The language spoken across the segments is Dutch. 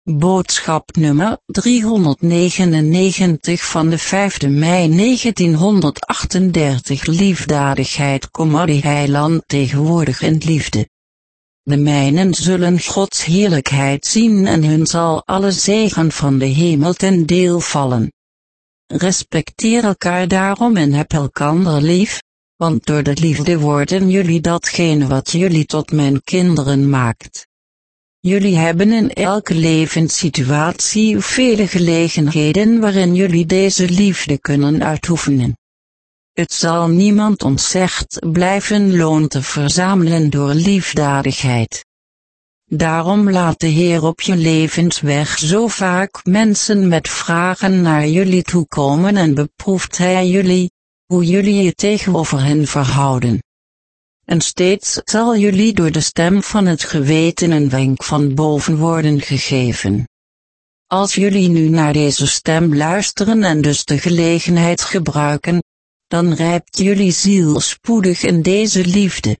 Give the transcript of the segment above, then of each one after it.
Boodschap nummer 399 van de 5 mei 1938. Liefdadigheid, de heiland tegenwoordig in liefde. De mijnen zullen Gods heerlijkheid zien en hun zal alle zegen van de hemel ten deel vallen. Respecteer elkaar daarom en heb elkander lief, want door de liefde worden jullie datgene wat jullie tot mijn kinderen maakt. Jullie hebben in elke levenssituatie vele gelegenheden waarin jullie deze liefde kunnen uitoefenen. Het zal niemand ontzegd blijven loon te verzamelen door liefdadigheid. Daarom laat de Heer op je levensweg zo vaak mensen met vragen naar jullie toekomen en beproeft Hij jullie, hoe jullie je tegenover hen verhouden. En steeds zal jullie door de stem van het geweten een wenk van boven worden gegeven. Als jullie nu naar deze stem luisteren en dus de gelegenheid gebruiken, dan rijpt jullie ziel spoedig in deze liefde.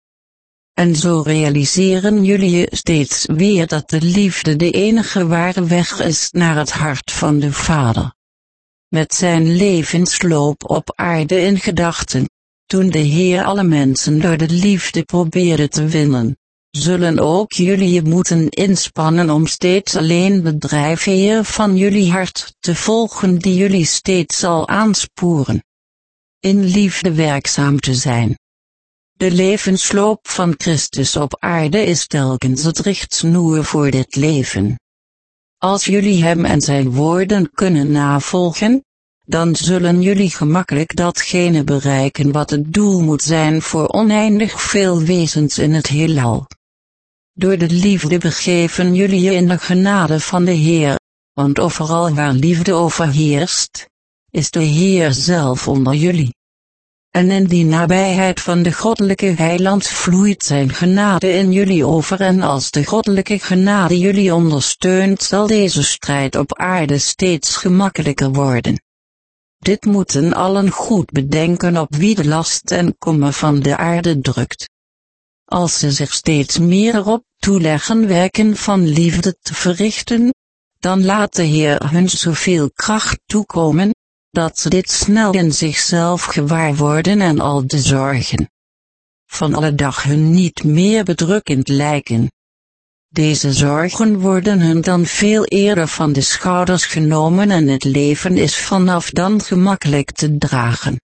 En zo realiseren jullie je steeds weer dat de liefde de enige ware weg is naar het hart van de Vader. Met zijn levensloop op aarde in gedachten, toen de Heer alle mensen door de liefde probeerde te winnen, zullen ook jullie je moeten inspannen om steeds alleen de drijfveer van jullie hart te volgen die jullie steeds zal aansporen. In liefde werkzaam te zijn. De levensloop van Christus op aarde is telkens het richtsnoer voor dit leven. Als jullie hem en zijn woorden kunnen navolgen, dan zullen jullie gemakkelijk datgene bereiken wat het doel moet zijn voor oneindig veel wezens in het heelal. Door de liefde begeven jullie je in de genade van de Heer, want overal waar liefde overheerst, is de Heer zelf onder jullie. En in die nabijheid van de goddelijke heiland vloeit zijn genade in jullie over en als de goddelijke genade jullie ondersteunt zal deze strijd op aarde steeds gemakkelijker worden. Dit moeten allen goed bedenken op wie de last en kommer van de aarde drukt. Als ze zich steeds meer erop toeleggen werken van liefde te verrichten, dan laat de Heer hun zoveel kracht toekomen, dat ze dit snel in zichzelf gewaar worden en al de zorgen van alle dag hun niet meer bedrukkend lijken. Deze zorgen worden hun dan veel eerder van de schouders genomen en het leven is vanaf dan gemakkelijk te dragen.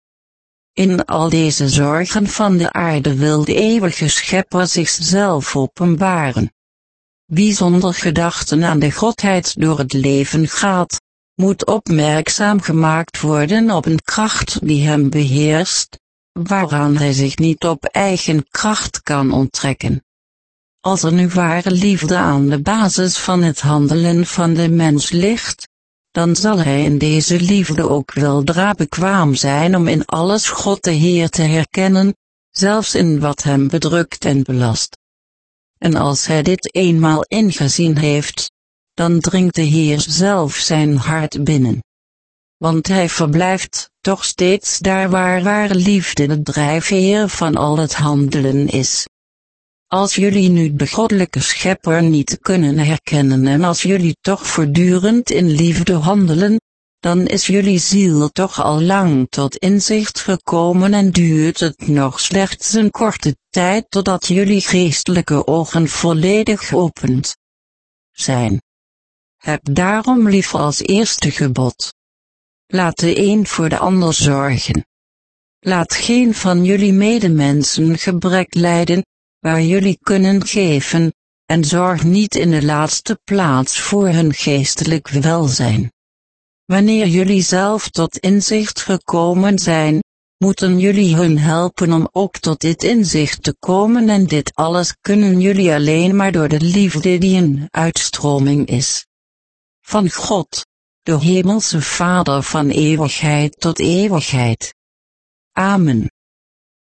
In al deze zorgen van de aarde wil de eeuwige Schepper zichzelf openbaren. Wie zonder gedachten aan de Godheid door het leven gaat, moet opmerkzaam gemaakt worden op een kracht die hem beheerst, waaraan hij zich niet op eigen kracht kan onttrekken. Als er nu ware liefde aan de basis van het handelen van de mens ligt, dan zal hij in deze liefde ook weldra bekwaam zijn om in alles God de Heer te herkennen, zelfs in wat hem bedrukt en belast. En als hij dit eenmaal ingezien heeft, dan dringt de Heer zelf zijn hart binnen. Want hij verblijft toch steeds daar waar ware liefde de drijfveer van al het handelen is. Als jullie nu de goddelijke Schepper niet kunnen herkennen en als jullie toch voortdurend in liefde handelen, dan is jullie ziel toch al lang tot inzicht gekomen en duurt het nog slechts een korte tijd totdat jullie geestelijke ogen volledig geopend zijn. Heb daarom lief als eerste gebod. Laat de een voor de ander zorgen. Laat geen van jullie medemensen gebrek lijden, waar jullie kunnen geven, en zorg niet in de laatste plaats voor hun geestelijk welzijn. Wanneer jullie zelf tot inzicht gekomen zijn, moeten jullie hun helpen om ook tot dit inzicht te komen en dit alles kunnen jullie alleen maar door de liefde die een uitstroming is van God, de Hemelse Vader van eeuwigheid tot eeuwigheid. Amen.